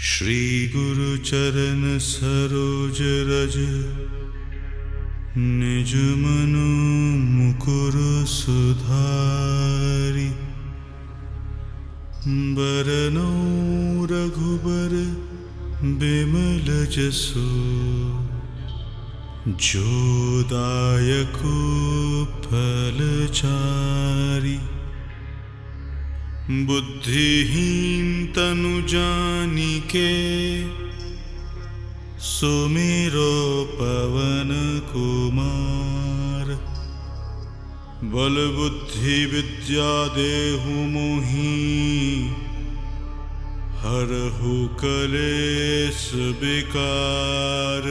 श्री गुरु चरण सरोज रज निज मनु मुकुर सुधारि बरनौ रघुबर बिमल जसु जो दायको फलचारि बुद्धिहीन तनु जानिके सुमिरो पवन कुमार बल बुद्धि विद्या देहु मोहि हरहु कलेश विकार।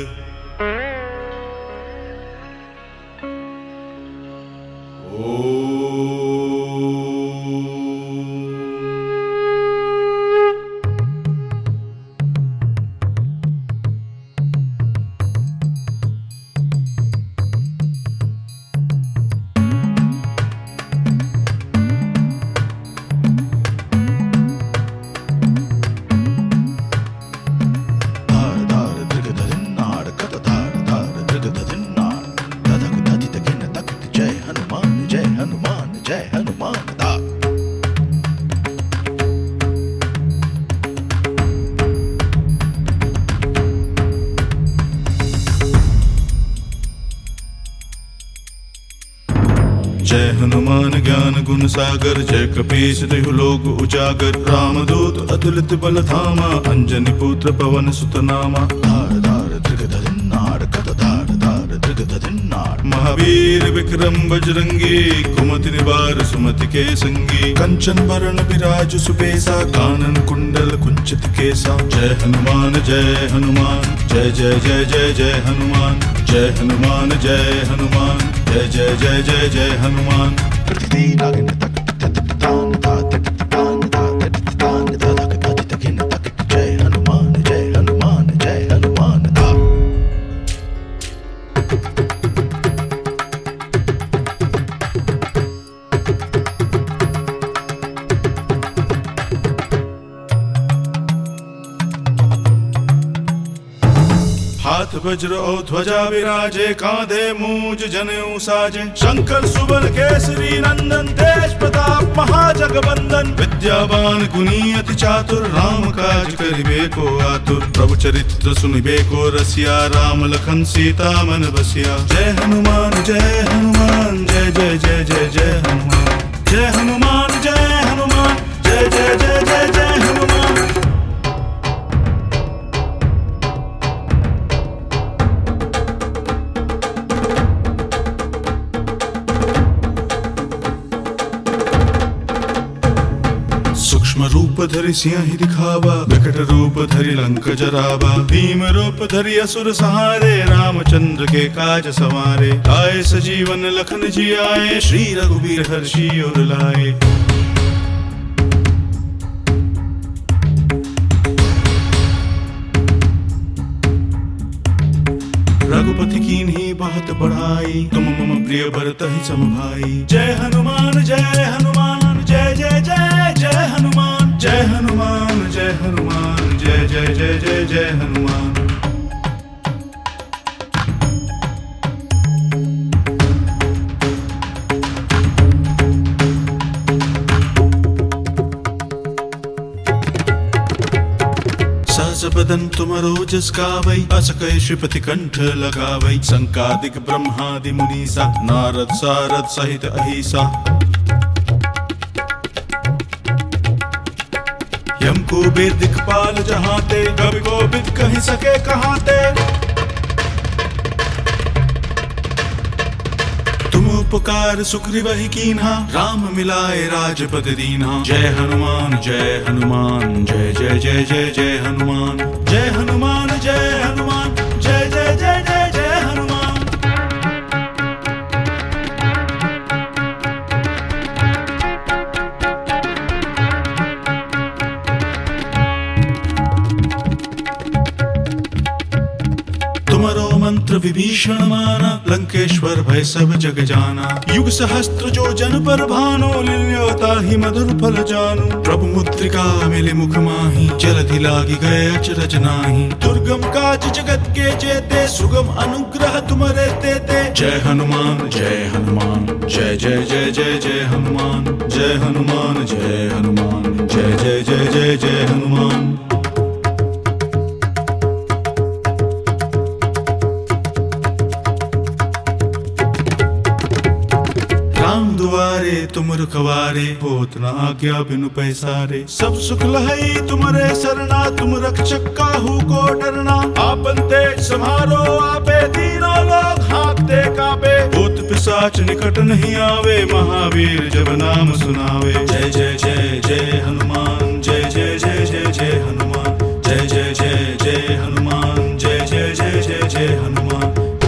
जय हनुमान ज्ञान गुण सागर जय कपीस तिहु लोक उजागर रामदूत अतुलित बल धामा अंजनी पुत्र पवन सुत नामा। धार धार धृगधरिन्नाड कत धार धार धृगधरिन्नाड महावीर विक्रम बजरंगी कुमति निवार सुमति के संगी कंचन वरण विराज सुबेसा कानन कुंडल कुंचित केसा। जय हनुमान जय हनुमान जय जय जय जय जय हनुमान जय हनुमान जय हनुमान जय जय जय जय जय हनुमान। जय हनुमान जय हनुमान जय हनुमान। हाथ वज्र और ध्वजा विराजे कांधे मूज जनेऊ साजे शंकर सुबल केसरी नंदन तेज प्रताप महाजगबंदन विद्यावान गुणी अति चातुर राम काज करिबे को आतुर प्रभु चरित्र सुनिबे को रसिया राम लखन सीता मन बसिया। जय हनुमान जय हनुमान जय जय जय जय जय हनुमान जय हनुमान जय हनुमान जय जय जय जय जय हनुमान। सूक्ष्म रूप धरि सिंह दिखावा विकट रूप धरि लंक जरावा भीम रूप धरि असुर सहारे रामचंद्र के काज सवारे। आए सजीवन लखन जी आए श्री रघुबीर हर्षि उर लाए। रघुपति कीन्ही बहुत बढ़ाई तुम मम प्रिय भरतहि सम भाई। जय हनुमान जय हनुमान जय जय जय जय हनुमान जय हनुमान जय हनुमान जय जय जय जय जय हनुमान। सहस बदन तुमरो जस गावै अस कहि श्रीपति कंठ लगावै संकादिक ब्रह्मादि मुनीसा नारद सारद सहित अहिसा। यम कुबेर दिखपाल जहाते कवि कोविद कहि सके कहाते। तुम उपकार सुग्रीवहि कीन्हा राम मिलाए राजपद दीन्हा। जय हनुमान जय हनुमान जय जय जय जय जय हनुमान जय हनुमान जय हनुमान जय जय जय जय जय हनुमान। तुमरो मंत्र विभीषण माना, लंकेश्वर भय सब जग जाना। युग सहस्त्र जो जन पर भानो, लील्योता ही मधुर फल जानु। प्रभु मुद्रिका मिले मुख माही, जलधि लागी गए अचरज नाही। दुर्गम काज जगत के जेते, सुगम अनुग्रह तुम्हारे देते। जय हनुमान जय हनुमान, जय जय जय जय जय हनुमान। जय हनुमान जय हनुमान, जय जय जय जय जय हनुमान। राम दुआरे तुम रखवारे, होत न आज्ञा बिनु पैसारे। सब सुख लहई तुम्हारे सरना, तुम रक्षक काहू को डरना। आपन तेज सम्हारो आपे, तीनों लोग हाथते कापे। भूत पिशाच निकट नहीं आवे, महावीर जब नाम सुनावे। जय जय जय जय हनुमान, जय जय जय जय जय हनुमान। जय जय जय जय हनुमान, जय जय जय जय जय हनुमान।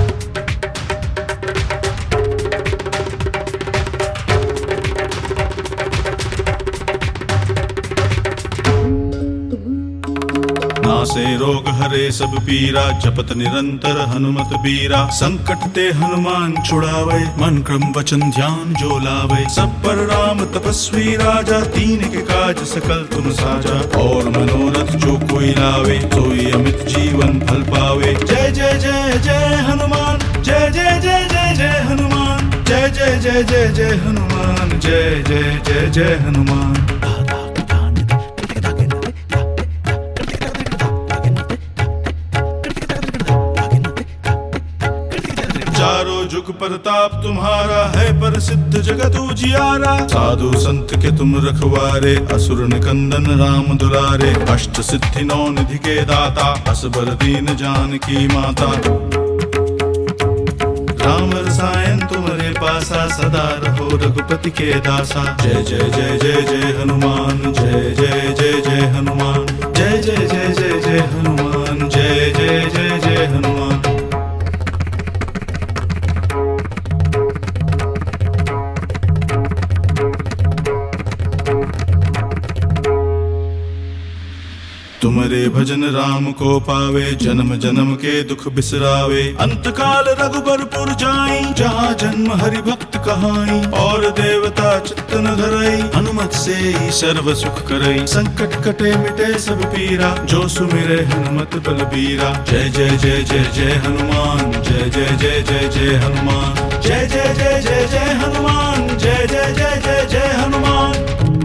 नासे रोग हरे सब पीरा, जपत निरंतर हनुमत बीरा। संकट ते हनुमान छुड़ावे, मन क्रम वचन ध्यान जो लावे। सब पर राम तपस्वी राजा, तीन के काज सकल तुम साजा। और मनोरथ जो कोई लावे, सोई अमित जीवन फल पावे। जय जय जय जय हनुमान, जय जय जय जय जय हनुमान। जय जय जय जय जय हनुमान, जय जय जय जय हनुमान। चारों जुग परताप तुम्हारा है, प्रसिद्ध जगत उजियारा। साधु संत के तुम रखवारे, असुर निकंदन राम दुलारे। अष्ट सिद्धि नौ निधि के दाता, असबर दीन जानकी माता। राम रसायन तुम्हारे पासा, सदा रहो रघुपति के दासा। जय जय जय जय जय हनुमान, जय जय जय जय हनुमान। जय जय जय जय जय हनुमान, जय जय जय जय हनुमान। तुम्हारे भजन राम को पावे, जन्म जन्म के दुख बिसरावे। अंत काल रघुबरपुर जाई, जहाँ जन्म हरि भक्त कहाई। और देवता चित्त न धरई, हनुमत से ही सर्व सुख करई। संकट कटे मिटे सब पीरा, जो सुमिरे हनुमत बलबीरा। जय जय जय जय जय हनुमान, जय जय जय जय जय हनुमान। जय जय जय जय जय हनुमान, जय जय जय जय जय हनुमान।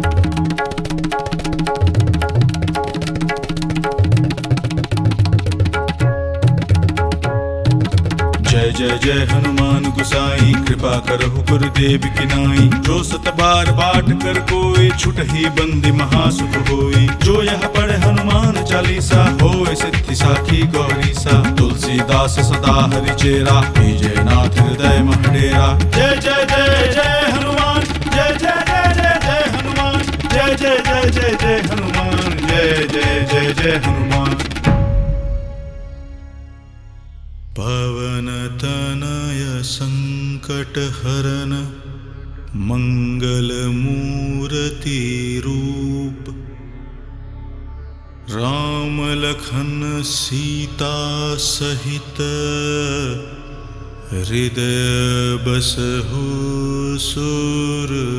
जय जय जय हनुमान गुसाई, कृपा करहु गुरुदेव की नाई। जो सत बार बाट कर कोई, छुटहि बंदी महासुख होई। जो यह पढ़े हनुमान चालीसा, होय सिद्धि साखी गौरीसा। तुलसीदास सदा हरि चेरा, कीजे नाथ हृदय मह डेरा। जय जय जय जय हनुमान, जय जय जय जय जय हनुमान। जय जय जय जय जय हनुमान, जय जय जय जय हनुमान। पवन तनय संकट हरन, मंगल मूर्ति रूप। राम लखन सीता सहित, हृदय बसहु सुरभूप।